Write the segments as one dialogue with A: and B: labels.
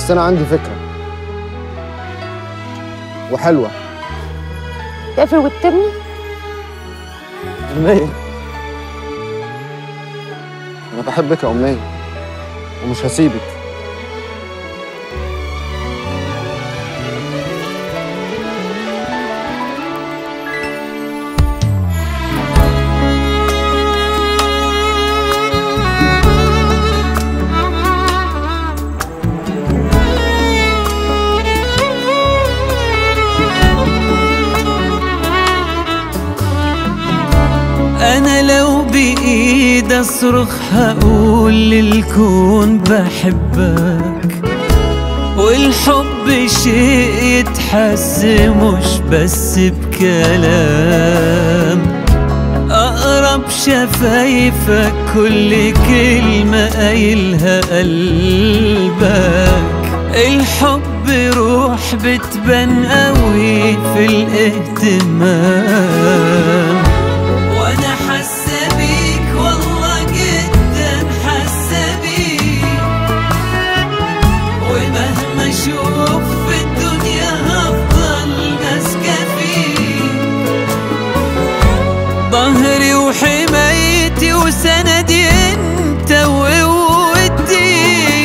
A: بس أنا عندي فكرة وحلوة.
B: تقفل وتبني؟
A: أمنية، أنا بحبك يا أمنية ومش هسيبك.
C: أنا لو بإيد أصرخ هقول للكون بحبك، والحب شيء يتحس مش بس بكلام. أقرب شفايفك كل كلمة قايلها قلبك. الحب روح بتبان قوي في الاهتمام، وانا حاسه بيك والله جدا حاسه بيك، ومهما اشوف في الدنيا هفضل ماسكه فيك. ظهري وحمايتي وسندي انت وقوتي،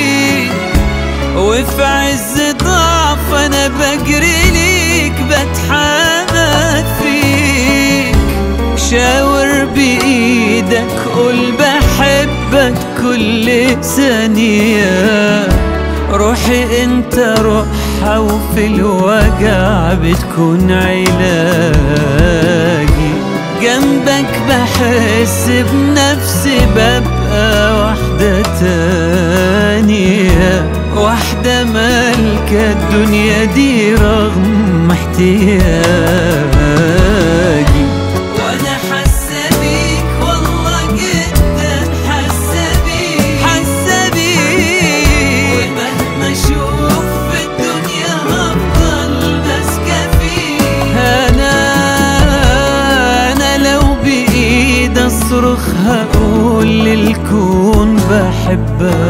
C: وفي عز ضعف انا بجري ليك بتحمد فيك. شاور بإيدك قول بحبك كل ثانية، روحي انت روحها وفي الوجع بتكون علاجي. جنبك بحس بنفسي ببقى واحدة تانية، واحدة مالكة الدنيا دي رغم احتياجي. وانا حاسة بيك والله جدا حاسة بيك، حاسة بيك، ومهما اشوف في الدنيا هفضل ماسكة فيك. انا لو بايد اصرخ هقول للكون بحبك،